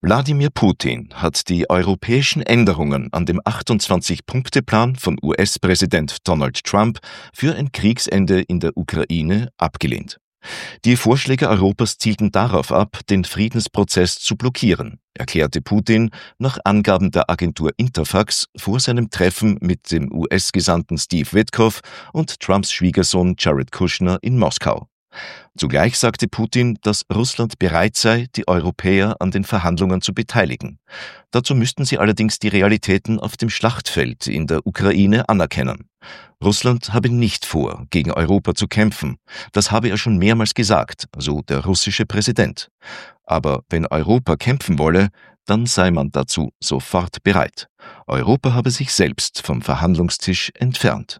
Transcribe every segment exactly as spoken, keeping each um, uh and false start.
Wladimir Putin hat die europäischen Änderungen an dem achtundzwanzig-Punkte-Plan von U S-Präsident Donald Trump für ein Kriegsende in der Ukraine abgelehnt. Die Vorschläge Europas zielten darauf ab, den Friedensprozess zu blockieren, erklärte Putin nach Angaben der Agentur Interfax vor seinem Treffen mit dem U S-Gesandten Steve Witkoff und Trumps Schwiegersohn Jared Kushner in Moskau. Zugleich sagte Putin, dass Russland bereit sei, die Europäer an den Verhandlungen zu beteiligen. Dazu müssten sie allerdings die Realitäten auf dem Schlachtfeld in der Ukraine anerkennen. Russland habe nicht vor, gegen Europa zu kämpfen. Das habe er schon mehrmals gesagt, so der russische Präsident. Aber wenn Europa kämpfen wolle, dann sei man dazu sofort bereit. Europa habe sich selbst vom Verhandlungstisch entfernt.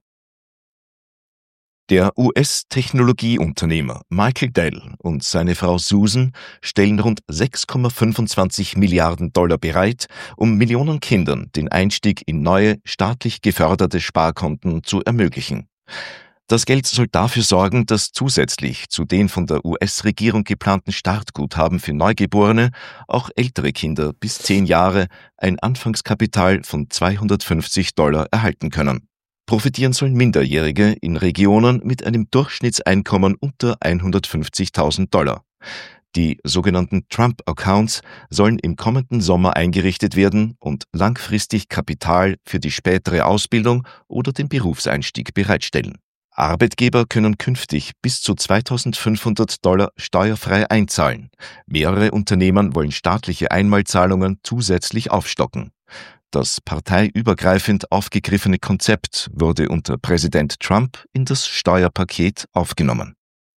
Der U S-Technologieunternehmer Michael Dell und seine Frau Susan stellen rund sechs Komma fünfundzwanzig Milliarden Dollar bereit, um Millionen Kindern den Einstieg in neue, staatlich geförderte Sparkonten zu ermöglichen. Das Geld soll dafür sorgen, dass zusätzlich zu den von der U S-Regierung geplanten Startguthaben für Neugeborene auch ältere Kinder bis zehn Jahre ein Anfangskapital von zweihundertfünfzig Dollar erhalten können. Profitieren sollen Minderjährige in Regionen mit einem Durchschnittseinkommen unter hundertfünfzigtausend Dollar. Die sogenannten Trump-Accounts sollen im kommenden Sommer eingerichtet werden und langfristig Kapital für die spätere Ausbildung oder den Berufseinstieg bereitstellen. Arbeitgeber können künftig bis zu zweitausendfünfhundert Dollar steuerfrei einzahlen. Mehrere Unternehmen wollen staatliche Einmalzahlungen zusätzlich aufstocken. Das parteiübergreifend aufgegriffene Konzept wurde unter Präsident Trump in das Steuerpaket aufgenommen.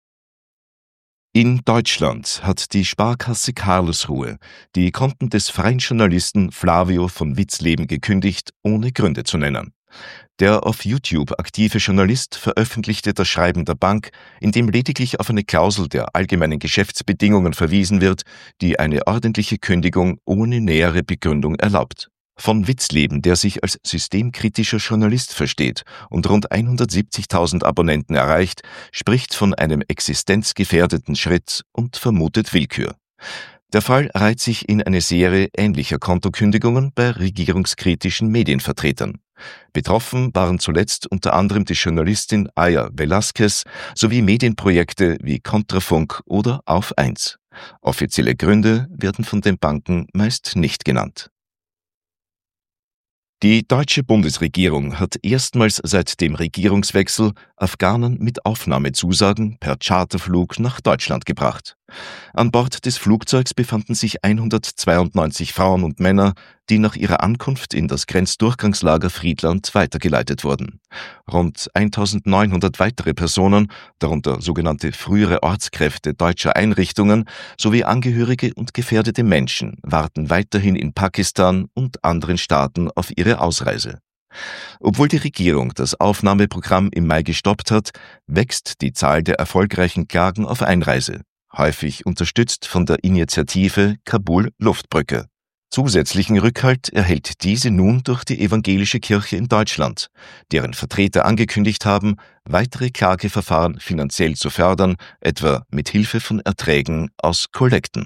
In Deutschland hat die Sparkasse Karlsruhe die Konten des freien Journalisten Flavio von Witzleben gekündigt, ohne Gründe zu nennen. Der auf YouTube aktive Journalist veröffentlichte das Schreiben der Bank, in dem lediglich auf eine Klausel der allgemeinen Geschäftsbedingungen verwiesen wird, die eine ordentliche Kündigung ohne nähere Begründung erlaubt. Von Witzleben, der sich als systemkritischer Journalist versteht und rund hundertsiebzigtausend Abonnenten erreicht, spricht von einem existenzgefährdeten Schritt und vermutet Willkür. Der Fall reiht sich in eine Serie ähnlicher Kontokündigungen bei regierungskritischen Medienvertretern. Betroffen waren zuletzt unter anderem die Journalistin Aya Velasquez sowie Medienprojekte wie Kontrafunk oder Auf eins. Offizielle Gründe werden von den Banken meist nicht genannt. Die deutsche Bundesregierung hat erstmals seit dem Regierungswechsel Afghanen mit Aufnahmezusagen per Charterflug nach Deutschland gebracht. An Bord des Flugzeugs befanden sich hundertzweiundneunzig Frauen und Männer, die nach ihrer Ankunft in das Grenzdurchgangslager Friedland weitergeleitet wurden. Rund eintausendneunhundert weitere Personen, darunter sogenannte frühere Ortskräfte deutscher Einrichtungen sowie Angehörige und gefährdete Menschen, warten weiterhin in Pakistan und anderen Staaten auf ihre Ausreise. Obwohl die Regierung das Aufnahmeprogramm im Mai gestoppt hat, wächst die Zahl der erfolgreichen Klagen auf Einreise, häufig unterstützt von der Initiative Kabul Luftbrücke. Zusätzlichen Rückhalt erhält diese nun durch die evangelische Kirche in Deutschland, deren Vertreter angekündigt haben, weitere Klageverfahren finanziell zu fördern, etwa mit Hilfe von Erträgen aus Kollekten.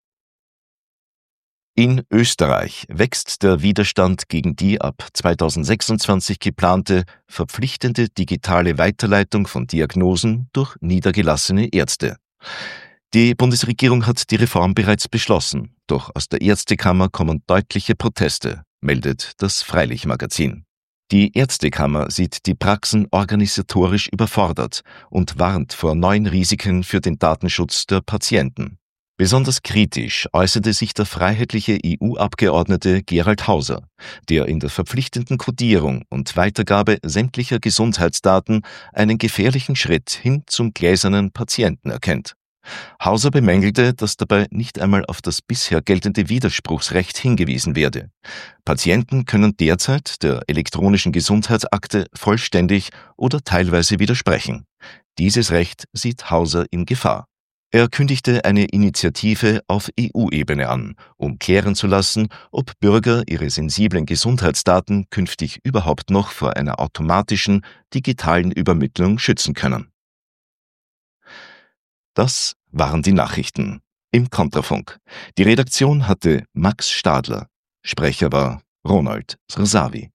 In Österreich wächst der Widerstand gegen die ab zweitausendsechsundzwanzig geplante, verpflichtende digitale Weiterleitung von Diagnosen durch niedergelassene Ärzte. Die Bundesregierung hat die Reform bereits beschlossen, doch aus der Ärztekammer kommen deutliche Proteste, meldet das Freilichtmagazin. Die Ärztekammer sieht die Praxen organisatorisch überfordert und warnt vor neuen Risiken für den Datenschutz der Patienten. Besonders kritisch äußerte sich der freiheitliche E U-Abgeordnete Gerald Hauser, der in der verpflichtenden Kodierung und Weitergabe sämtlicher Gesundheitsdaten einen gefährlichen Schritt hin zum gläsernen Patienten erkennt. Hauser bemängelte, dass dabei nicht einmal auf das bisher geltende Widerspruchsrecht hingewiesen werde. Patienten können derzeit der elektronischen Gesundheitsakte vollständig oder teilweise widersprechen. Dieses Recht sieht Hauser in Gefahr. Er kündigte eine Initiative auf E U-Ebene an, um klären zu lassen, ob Bürger ihre sensiblen Gesundheitsdaten künftig überhaupt noch vor einer automatischen, digitalen Übermittlung schützen können. Das waren die Nachrichten. im Kontrafunk. Die Redaktion hatte Max Stadler. Sprecher war Ronald Srsavi.